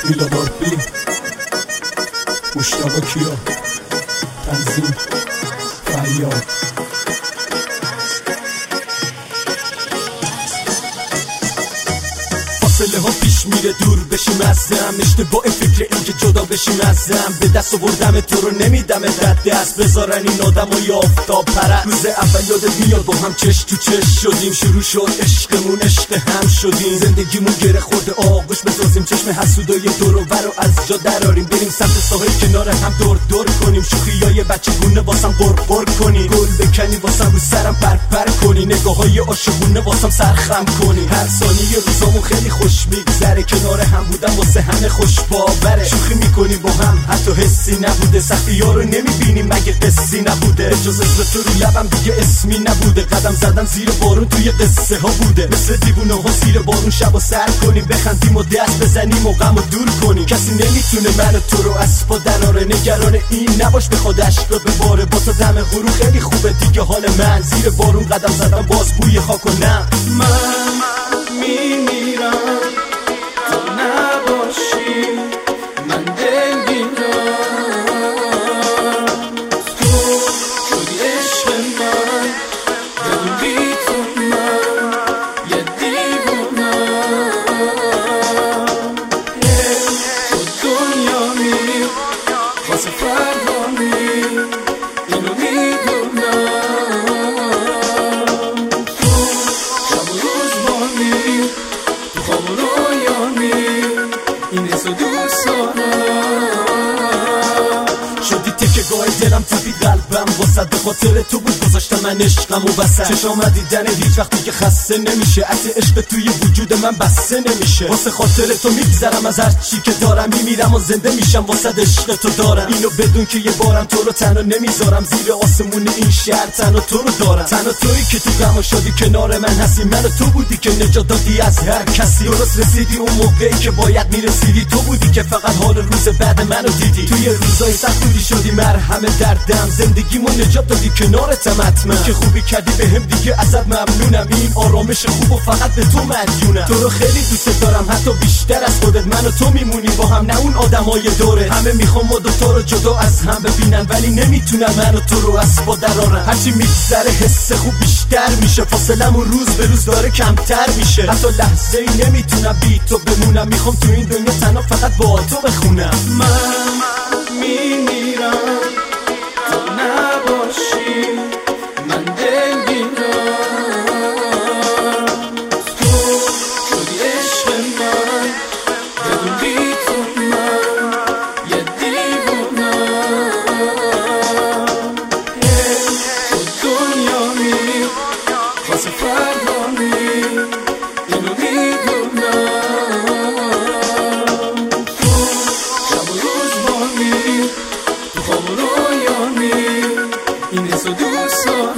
میلا باربی مشتاق کیا تنظیم فریاد فاصله ها پیش میره دور بشیم ازم، اشتباه فکر این که جدا بشیم ازم. به دست آوردم تو رو نمیدم دست بذارن این آدم و آفتاب پرست. روز اول یادت میاد با هم چش تو چش شدیم، شروع شد عشقمون عشق هم شدیم. زندگیمون گره خورده آغوش بسازیم، چشم حسودای دور و بر رو از جا دراریم. بریم سمت ساحل کنار هم دور دور کنیم، شوخیای بچه گونه واسم قرقر کنی، گل بکنی واسم رو سرم پر کنی، نگاههای عاشقونه واسم سرخم کنی. هر ثانیه روزامون خیلی خوش میگذره، کنار هم بودم واسه همه خوش باوره. شوخی میکنیم با هم حتی حسی نبوده، سختی ها رو نمیبینیم مگه قصی نبوده. جز اسم تو رو لبم دیگه اسمی نبوده، قدم زدن زیر بارون توی قصه ها بوده. مثل دیوونه ها زیر بارون شب و سر کنیم، بخندیم و دست بزنیم و غم و دور کنیم. کسی نمیتونه من و تو رو از پا دراره، نگران این نباش بخواد عشق رو بباره. با تو دم غروب خیلی خوبه دیگه حال من، زیر بارون قدم زدم باز بوی خاک و نم. من میمیرم تو نباشی، من دلگیرم تو شدی عشق من، بدون بی تو من یه دیوونم. تو دنیا می واسه فرهانی اینو میدونم. تو شب و روز بانی تو خواب و رویانی این حسو دوست دارم. شدی تکه گاه دلم تپید قلبم، واسد به خاطر تو بود گذاشتم من عشقم و بسر. چشام دیدن هیچ وقتی که خسته نمیشه، عطر عشق توی وجود من بسته نمیشه. واسه خاطر تو میگذرم از هر چی که دارم، میمیرم و زنده میشم واسد عشق تو دارم. اینو بدون که یه بارم تو رو تنها نمیذارم، زیر آسمون این شهر تنها تو رو دارم. تنها تویی که تو غم و شادی کنار من هستی، من و تو بودی که نجات دادی از هر کسی. درست رسیدی اون موقعی که باید میرسیدی، تو بودی که فقط حال روز بعد منو دیدی. توی روزای سخت بودی شدی مرهم دردم، زندگیمو نجات دادی کنارتم حتما. که خوبی کردی بهم دیگه ازت ممنونم، این آرامش خوب و فقط به تو مدیونم. تو رو خیلی دوست دارم حتی بیشتر از خودت، من و تو میمونیم با هم نه اون آدمای دوره. همه میخوام ما دوتا رو جدا از هم ببینن، ولی نمیتونن من و تو رو از پا درارن. هرچی میگذره حس خوب بیشتر میشه، فاصلمون روز به روز داره کمتر میشه. حتی لحظه ای نمیتونم بی تو بمونم، میخوام تو این دنیا تنها فقط با تو بخونم. من میمیرم تو نباشی، من دلگیرم تو شدی عشق من، بدون بی تو من یه دیوونم. تو دنیا می واسه فرهانی اینو میدونم. تو شب و روز بانی تو خواب و رویانی این حسو دوست دارم.